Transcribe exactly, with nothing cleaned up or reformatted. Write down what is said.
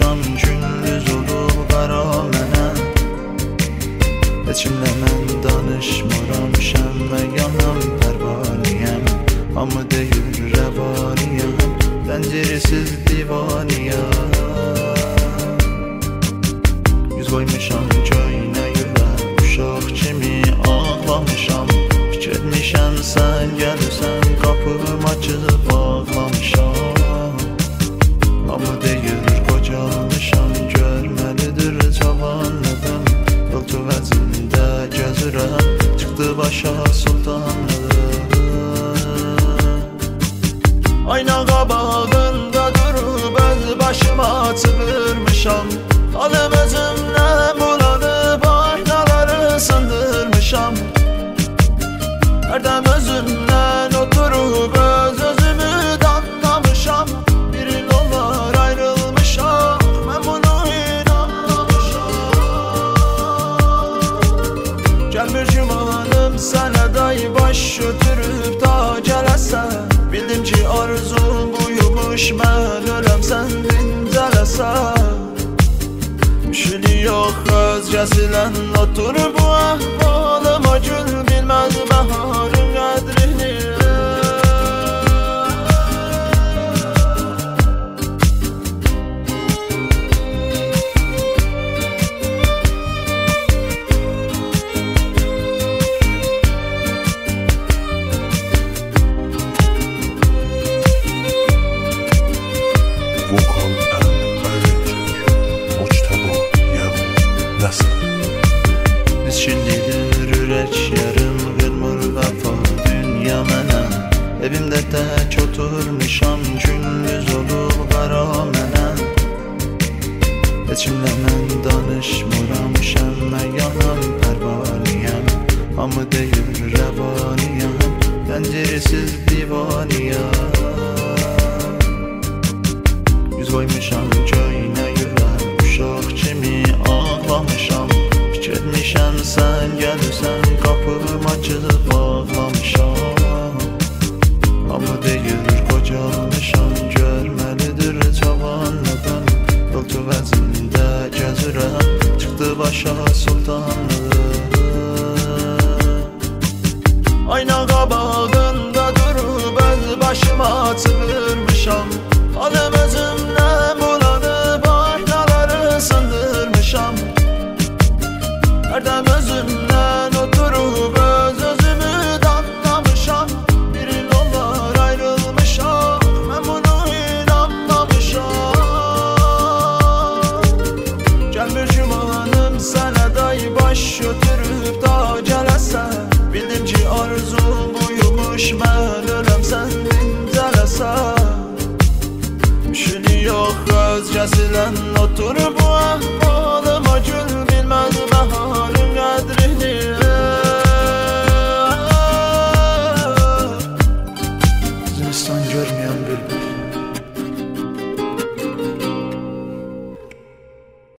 koymuşam gündüz olub qara mənə. Heçimlə mən danışmıram, şəmmə yanam pərvaniyəm. Hamı deyir rəvaniyəm, pəncərəsiz divaniyəm. Yüz qoymuşam köynə yülə, uşaq kimi ağlamışam. Fikirmişəm sən gəlirsən, qapım açıb bağlamışam. Hamı deyir qocalmışam, görməlidir cavanlığım. Qoltuq vəzində gözürəm, çıxdı başa sultanlığım. Ayna qabağında durub öz başıma çığırmışam. Alım özümlə bulanıb aynaları sındırmışam. Hərdəm özümdən oturub öz özümü danlamışam. Bir il olar ayrılmışam, mən bunu inanmamışam. Gəlmir gümanım sənə day baş götürüb da gələsən. Bildim ki arzum buymuş, mən öləm sən dincələsən. Müşkülü yox özgəsilən otur bu əhvalıma gül, bilməz bəharın qədrini. Dizkinlidir ürək yarım, qırmır vəfa dünya mənə. Evimdə tək oturmuşam, gündüz olub qara mənə. Heçimlə mən danışmıram, şəmmə yanam pərvaniyəm. Hamı deyir rəvaniyəm, pəncərəsiz divaniyəm. Yüz qoymuşam köynə yülə, uşaq kimi ağlamışam. Fikirmişəm sən gəlirsən, qapım açıb bağlamışam. Hamı deyir qocalmışam, görməlidir cavanlığım. Qoltuq vəzində gözürəm, çıxdı başa sultanlığım. Ayna qabağında durub öz başıma çığırmışam. Alım özümlə bulanıb aynaları sındırmışam. Hərdəm özümdən oturub öz özümü danlamışam. Bir il olar ayrılmışam, mən bunu inanmamışam. Gəlmir gümanım sənə day baş götürüb da gələsən. Bildim ki arzum buymuş, mən öləm sən dincələsən. Müşkülü yox özgəsilən otur bu əhvalıma gül, bilməz bəharın.